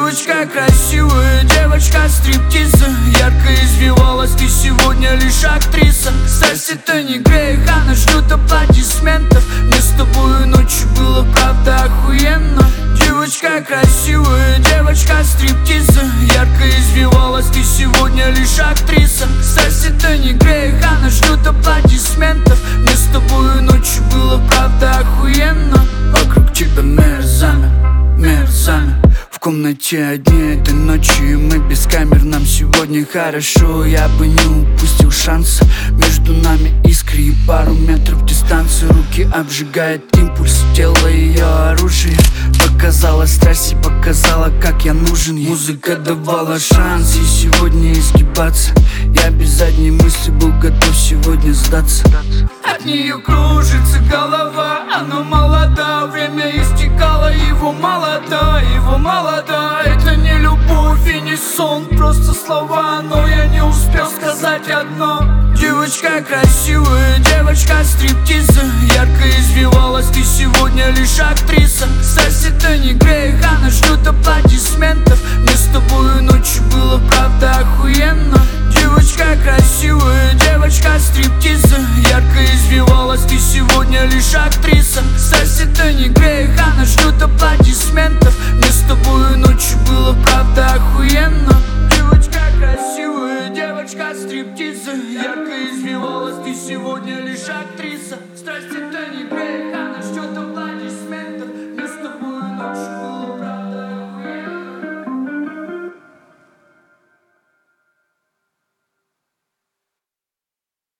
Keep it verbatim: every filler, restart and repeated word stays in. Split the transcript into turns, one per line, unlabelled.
Девочка красивая, девочка стриптиза. Ярко извивалась, ты сегодня лишь актриса. Страсть это не грех, она ждет аплодисментов. Мне с тобой ночью было правда охуенно. Девочка красивая, девочка стриптиза. Ярко извивалась, ты сегодня лишь актриса. Страсть это не грех, она ждет аплодисментов. Мне с тобой ночью было правда охуенно. Вокруг тебя мир замер, мир замер. В комнате одни этой ночью, и мы без камер. Нам сегодня хорошо, я бы не упустил шанса. Между нами искры и пару метров дистанции. Руки обжигает импульс, тело ее оружие. Показала страсть и показала, как я нужен ей. Музыка давала шанс и сегодня изгибаться. Я без задней мысли был готов сегодня сдаться. От нее кружится голова, она молода. Время истекало, его молода, его молода. Это не любовь и не сон, просто слова. Но я не успел сказать одно. Девочка красивая, девочка стриптиза. Ярко извивалась, ты сегодня лишь актриса. Страсть это не грех, она ждет аплодисментов. Мне с тобой ночью было правда охуенно. Девочка красивая, девочка стриптиза. Ярко извивалась, ты сегодня лишь актриса. Страсть это не грех, она ждет аплодисментов. Мне с тобой ночью было правда охуенно. Девочка красивая, девочка стриптиза. Ярко извивалась, ты сегодня лишь актриса. Страсть это не грех.